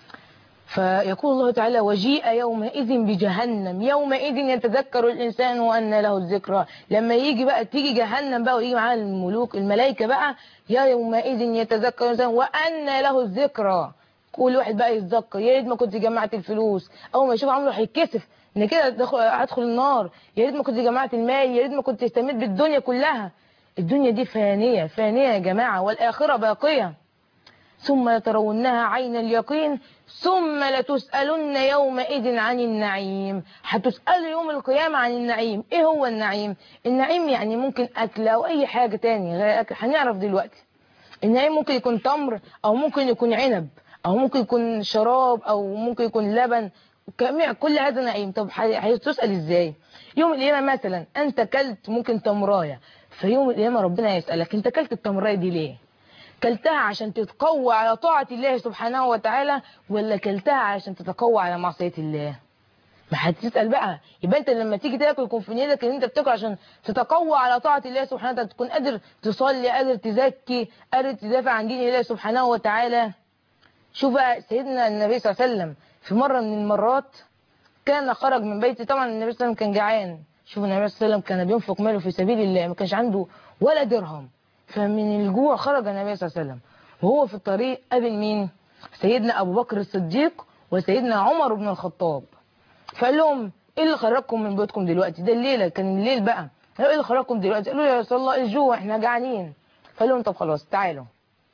فيقول الله تعالى وجيء يومئذ بجهنم يومئذ يتذكر الإنسان وأن له الذكرى. لما يجي بقى تيجي جهنم بقى ويجي معاها الملوك الملائكة بقى يا يومئذ يتذكر الإنسان وأن له الذكرى. كل واحد بقى يتذكر يا ريت ما كنت جمعت الفلوس. أول ما يشوف عمله هيتكسف إن كده هدخل النار. يا ريت ما كنت جمعت المال. يا ريت ما كنت اهتميت بالدنيا كلها. الدنيا دي فانية فانية يا جماعة والآخرة باقية. ثم لترونها عين اليقين ثم لتسألن يومئذ عن النعيم. هتسألوا يوم القيامة عن النعيم. ايه هو النعيم؟ النعيم يعني ممكن أكل أو أي حاجة تانية غير أكل. هنعرف دلوقتي. النعيم ممكن يكون تمر أو ممكن يكون عنب أو ممكن يكون شراب أو ممكن يكون لبن. كل هذا نعيم. طب هتسأل ازاي؟ يوم القيامة مثلا أنت كلت ممكن تمراية. فيوم القيامة ربنا يسألك أنت كلت التمراية دي ليه؟ كلتها عشان تتقوى على طاعة الله سبحانه وتعالى ولا كلتها عشان تتقوى على معصية الله؟ ما هتسأل بقى. يبقى انت لما تيجي تاكل يكون في نيتك ان انت بتاكل عشان تتقوى على طاعة الله سبحانه وتعالى تكون قادر تصلي قادر تزكي قادر تدافع عن دين الله سبحانه وتعالى. شوف بقى سيدنا النبي صلى الله عليه وسلم في مرة من المرات كان خرج من بيته. طبعا النبي صلى الله عليه وسلم كان جعان. شوف النبي صلى الله عليه وسلم كان بينفق ماله في سبيل الله ما كانش عنده ولا درهم. فمن الجوع خرج النبي صلى الله عليه وسلم وهو في الطريق قابل مين؟ سيدنا أبو بكر الصديق وسيدنا عمر بن الخطاب. فقال لهم ايه اللي خرجكم من بيوتكم دلوقتي؟ ده الليلة كان الليل بقى. قالوا ايه اللي خرجكم دلوقتي؟ قالوا يا رسول الله الجوع احنا جعانين. فقال لهم طب خلاص تعالوا.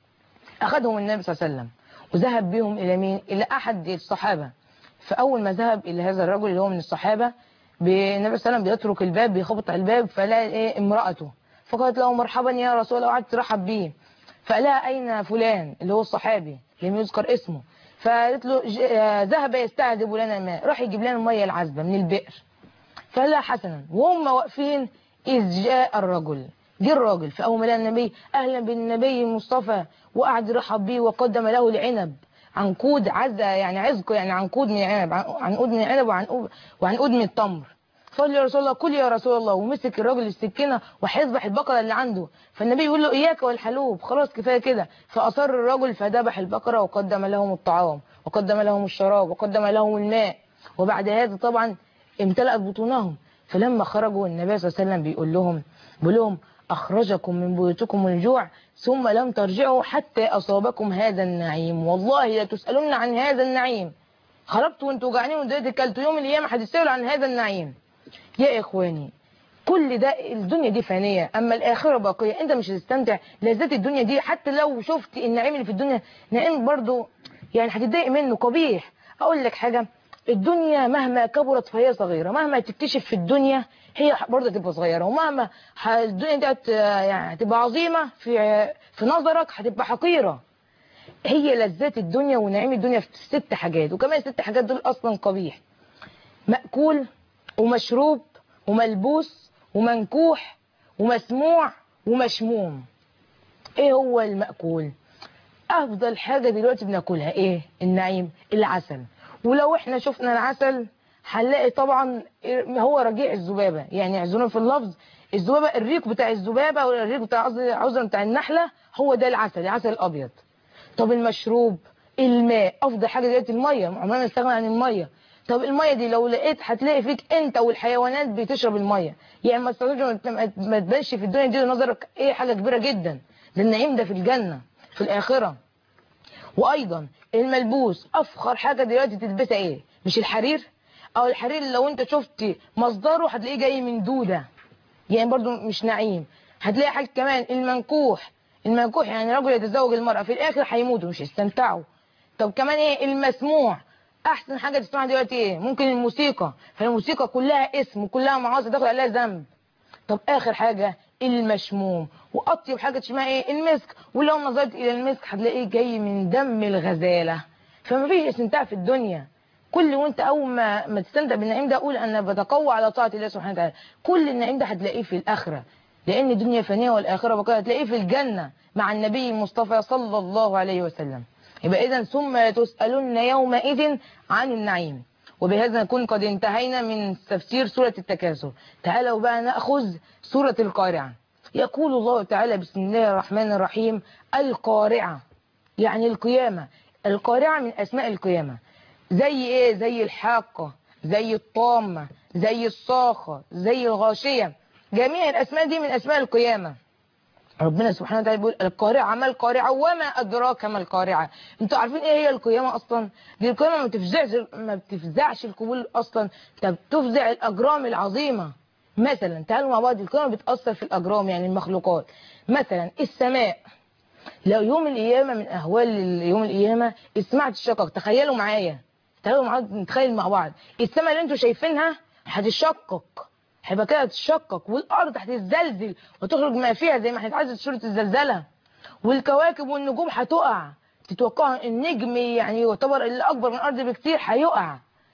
أخذهم النبي صلى الله عليه وسلم وذهب بهم إلى مين؟ إلى أحد الصحابة. فأول ما ذهب إلى هذا الرجل اللي هو من الصحابة النبي صلى الله عليه وسلم بيترك الباب بيخبط على الباب فلاقي ايه امرأته. فقالت له مرحبا يا رسول الله وقعدت ترحب بيه. فقال لها أين فلان اللي هو الصحابي لم يذكر اسمه. فقالت له ذهب يستعذب لنا ماء راح يجيب لنا المية العذبة من البئر. فقال لها حسنا. وهم واقفين إذ جاء الرجل. جه الراجل فأول ما لقى النبي أهلا بالنبي المصطفى وقعد يرحب بيه وقدم له العنب عنقود عزة يعني عزق يعني عنقود من العنب عنقود من العنب وعنقود من التمر. فقال يا رسول الله كل يا رسول الله ومسك الراجل السكينه وهيذبح البقره اللي عنده. فالنبي يقول له اياك والحلوب خلاص كفايه كده. فاصر الراجل فذبح البقره وقدم لهم الطعام وقدم لهم الشراب وقدم لهم الماء. وبعد هذا طبعا امتلأت بطونهم. فلما خرجوا النبي صلى الله عليه وسلم بيقول لهم اخرجكم من بيوتكم الجوع ثم لم ترجعوا حتى اصابكم هذا النعيم والله لتسألن عن هذا النعيم. خرجتوا وانتوا جعانين ودلوقتي كلتوا يوم القيامه هتسألوا عن هذا النعيم. يا إخواني كل ده الدنيا دي فانية أما الآخرة باقية. أنت مش هتستمتع لذات الدنيا دي حتى لو شفت النعيم اللي في الدنيا نعيم برضو يعني هتتضايق منه قبيح. أقول لك حاجة الدنيا مهما كبرت فهي صغيرة. مهما تكتشف في الدنيا هي برضه تبقى صغيرة. ومهما الدنيا دي يعني هتبقى عظيمة في نظرك هتبقى حقيرة. هي لذات الدنيا ونعيم الدنيا في 6 حاجات وكمان 6 حاجات دول أصلا قبيح. مأكول ومشروب وملبوس ومنكوح ومسموع ومشموم. ايه هو المأكول؟ افضل حاجة دلوقتي بناكلها ايه؟ النعيم العسل. ولو احنا شفنا العسل هنلاقي طبعا هو رجيع الذبابة يعني يعزونا في اللفظ الذبابة الريق بتاع الذبابة او الريق بتاع عذرا بتاع النحلة هو ده العسل الابيض. طب المشروب الماء. افضل حاجة دلوقتي المية عمرنا نستغنى عن المية. طب المية دي لو لقيت هتلاقي فيك انت والحيوانات بتشرب المية يعني ما تبانش في الدنيا دي نظرك ايه حاجة كبيرة جدا. ده النعيم ده في الجنة في الآخرة. وأيضا الملبوس أفخر حاجة دلوقتي تلبسها ايه؟ مش الحرير او الحرير لو انت شفت مصدره هتلاقيه جاي من دودة، يعني برضو مش نعيم. هتلاقي حاجة كمان المنكوح يعني رجل يتزوج المرأة في الاخر هيموتوا مش يستمتعوا. طب كمان ايه المسموع؟ احسن حاجة تسمعها دلوقتي ايه؟ ممكن الموسيقى، فالموسيقى كلها اسم وكلها معاصي تاخد عليها ذنب. طب اخر حاجة المشموم، واطيب حاجة تشمها ايه؟ المسك، ولو نظرت الى المسك هتلاقيه جاي من دم الغزالة. فما فيش استمتاع في الدنيا. كل وانت اول ما تستمتع بالنعيم ده قول انا بتقوى على طاعة الله سبحانه وتعالى. كل النعيم ده هتلاقيه في الاخرة، لان الدنيا فانية والاخرة بقى، هتلاقيه في الجنة مع النبي المصطفى صلى الله عليه وسلم. يبقى اذا ثم تسألن يومئذ عن النعيم. وبهذا نكون قد انتهينا من تفسير سورة التكاثر. تعالوا بقى نأخذ سورة القارعة. يقول الله تعالى بسم الله الرحمن الرحيم القارعة، يعني القيامة. القارعة من أسماء القيامة. زي إيه؟ زي الحاقة، زي الطامة، زي الصاخة، زي الغاشية. جميع الأسماء دي من أسماء القيامة. ربنا سبحانه وتعالى بيقول القارعة ما القارعة وما أدراك ما القارعة. انتوا عارفين ايه هي القيامة اصلا؟ دي القيامة ما بتفزعش القبول اصلا، ده بتفزع الاجرام العظيمة. مثلا تعالوا مع بعض، القيامة بتأثر في الاجرام يعني المخلوقات. مثلا السماء، لو يوم القيامة من اهوال يوم القيامة اسمعت الشقق. تخيلوا معايا، تعالوا مع بعض نتخيل مع بعض السماء اللي انتوا شايفينها هتشقق، هيبقى كده تشقق، والارض هتتزلزل وتخرج ما فيها زي ما هتتعزز سورة الزلزلة، والكواكب والنجوم هتقع. تتوقعوا النجم يعني يعتبر اللي اكبر من الارض بكتير هيقع.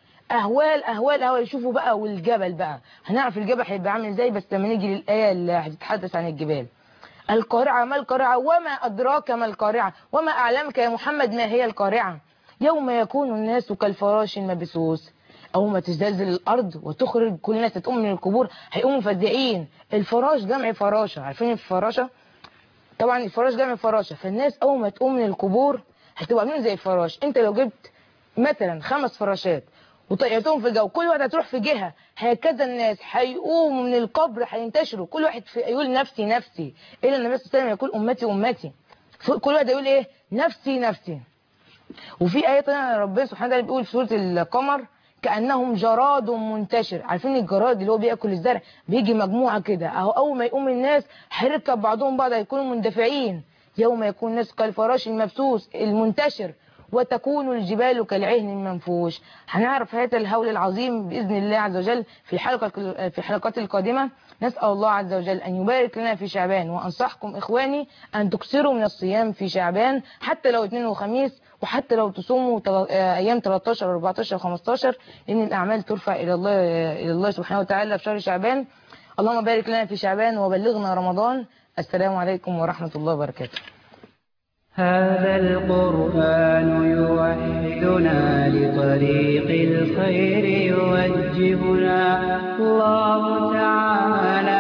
اهوال اهوال اهوال. شوفوا بقى، والجبل بقى هنعرف الجبل هيبقى عامل ازاي بس لما نيجي للايه اللي هتتحدث عن الجبال. القارعة ما القارعة وما أدراك ما القارعة وما أعلمك يا محمد ما هي القارعة. يوم يكون الناس كالفراش المبثوث. أول ما تزلزل الأرض وتخرج كل الناس تقوم من القبور هيقوموا مفزعين. الفراش جمع فراشة، عارفين الفراشة؟ طبعا الفراش جمع فراشة. فالناس أول ما تقوم من القبور هتبقى عاملين زي الفراش. أنت لو جبت مثلا 5 فراشات وطيرتهم في الجو، كل واحد هتروح في جهة، هكذا الناس هيقوموا من القبر هينتشروا، كل واحد يقول نفسي نفسي. إلا النبي صلى الله عليه وسلم يقول أمتي أمتي، كل واحد يقول إيه؟ نفسي نفسي. وفي آية تانية ربنا سبحانه وتعالى بيقول في سورة القمر كأنهم جراد منتشر. عارفين الجراد اللي هو بياكل الزرع؟ بيجي مجموعة كده اهو، أول ما يقوم الناس هيركب بعضهم بعض هيكونوا مندفعين. يوم يكون الناس كالفراش المبثوث المنتشر وتكون الجبال كالعهن المنفوش. هنعرف هذا الهول العظيم بإذن الله عز وجل في الحلقات القادمة. نسأل الله عز وجل أن يبارك لنا في شعبان، وأنصحكم إخواني أن تكثروا من الصيام في شعبان حتى لو اثنين وخميس، وحتى لو تصوموا أيام 13 14 15، لأن الأعمال ترفع إلى الله سبحانه وتعالى في شهر شعبان. اللهم بارك لنا في شعبان وبلغنا رمضان. السلام عليكم ورحمة الله وبركاته.
هذا القرآن يوحدنا لطريق الخير يوجهنا. الله تعالى